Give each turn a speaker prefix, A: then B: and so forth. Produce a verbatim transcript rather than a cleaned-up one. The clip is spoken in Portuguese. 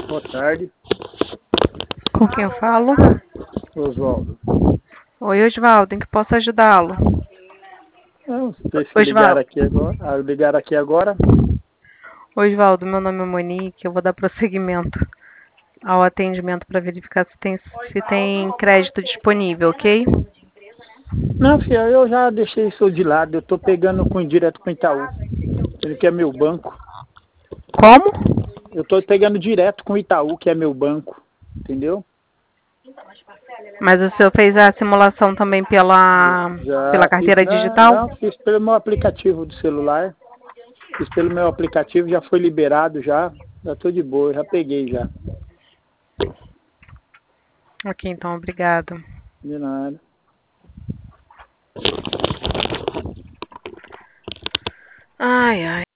A: Boa tarde,
B: Com quem eu falo?
A: Oswaldo.
B: Oi, Osvaldo, em que posso ajudá-lo?
A: Não, vocês que ligaram
B: Osvaldo,
A: aqui agora. Ah, ligaram aqui agora.
B: Osvaldo, meu nome é Monique, eu vou dar prosseguimento ao atendimento para verificar se tem, se tem crédito disponível, ok?
A: Não, filha, eu já deixei isso de lado. Eu tô pegando com direto com o Itaú. Ele que é meu banco.
B: Como?
A: Eu tô pegando direto com o Itaú, que é meu banco. Entendeu?
B: Mas o senhor fez a simulação também pela, pela
A: Já fiz,
B: carteira
A: não,
B: digital?
A: não, fiz pelo meu aplicativo do celular. Fiz pelo meu aplicativo, já foi liberado já. Já tô de boa, já peguei já.
B: Ok, então, obrigado.
A: De nada.
B: Ai, ai.